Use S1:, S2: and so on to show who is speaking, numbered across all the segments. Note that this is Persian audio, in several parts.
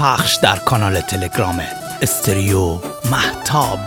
S1: پخش در کانال تلگرام استریو مهتاب.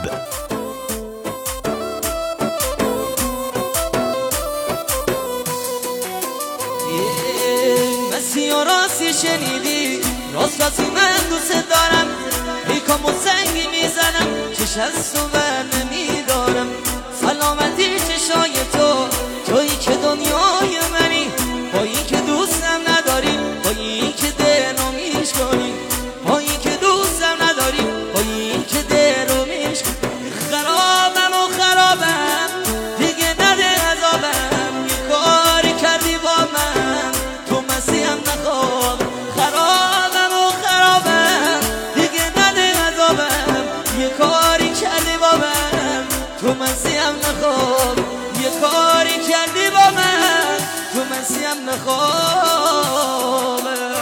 S2: مسیح راستی شنیدی، راست راستی من دوست دارم، پیکامو سنگی میزنم، چش از تو بر نمیدارم. سلامتی چشای تویی که دنیای منی، با این که دوستم نداری، با این که دلو میشکنی، با این که دوستم نداری، با این که دلو میشکنی. خرابم و خرابم دیگه نده عذابم، یه کاری کردی با من تو مسیحم نخواب. خرابم و خرابم دیگه نده عذابم، یه کاری کردی با من تو مسیحم نخواب. یه کاری کردی با من تو مسیحم نخواب.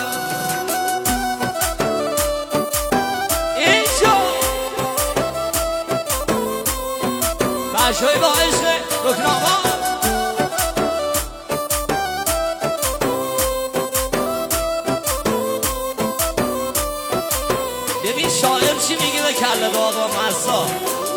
S2: اینجا بچه‌های با عشق رکن آقا. ببین شاعر چی میگه به کله بابا مرسا.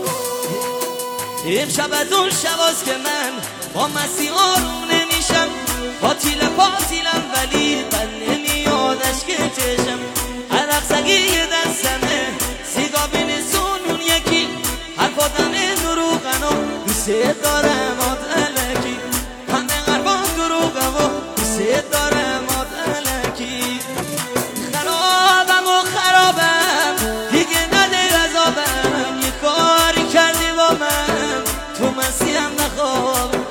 S2: امشب از اون شباست که من با مسیح آروم نمیشم، پاتیل پاتیلم ولی من نمیادش که چشم. عرق سگی دستمه سیگابین سونون یکی، حرفاتم دروغنو دوست دارم آدلکی، همه قربان دروغم و دوست دارم آدلکی. خرابم و خرابم دیگه نده عذابم، یه کاری کردی با من تو مسیحم نخواب.